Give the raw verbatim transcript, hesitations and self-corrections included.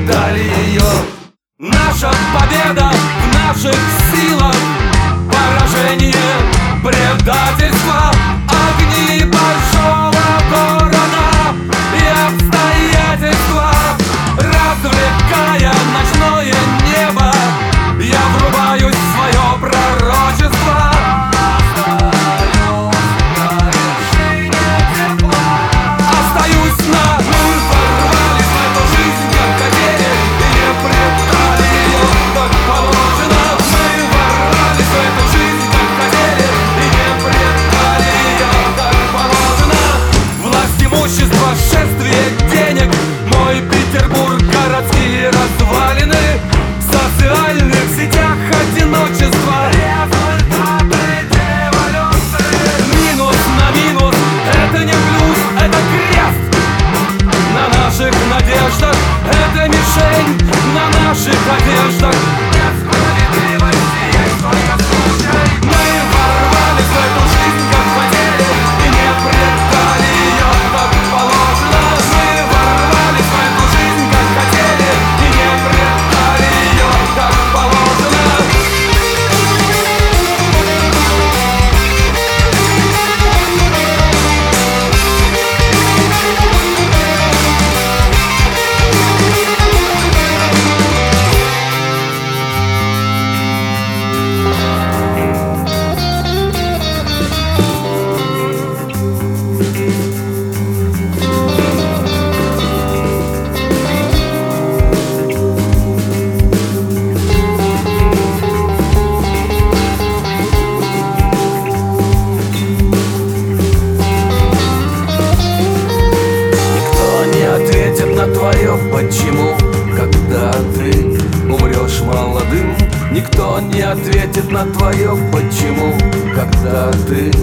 предали ее. Наша победа в наших силах, поражение предательства, огни большого города и обстоятельства. Развлекая ночное небо, я врубаюсь в свое пророчество. Остаюсь на нуль, ворвались в эту жизнь, как хотели, и не предали ее, как положено. Мы ворвались в эту жизнь, как хотели, и не предали ее, как положено. Власть, имущество, шествие денег, мой Петербург, городские развалины, в социальных сетях одиночество. Результаты революции. Минус на минус, это не плюс, это крест. На наших надеждах, это мишень на наших одеждах. Несправедливости есть только случай. Мы ворвались в эту жизнь, как хотели, и не предали ее, как положено. Мы ворвались в эту жизнь, как хотели, и не предали ее, как положено. Твое почему, когда ты умрешь молодым. Никто не ответит на твое почему, когда ты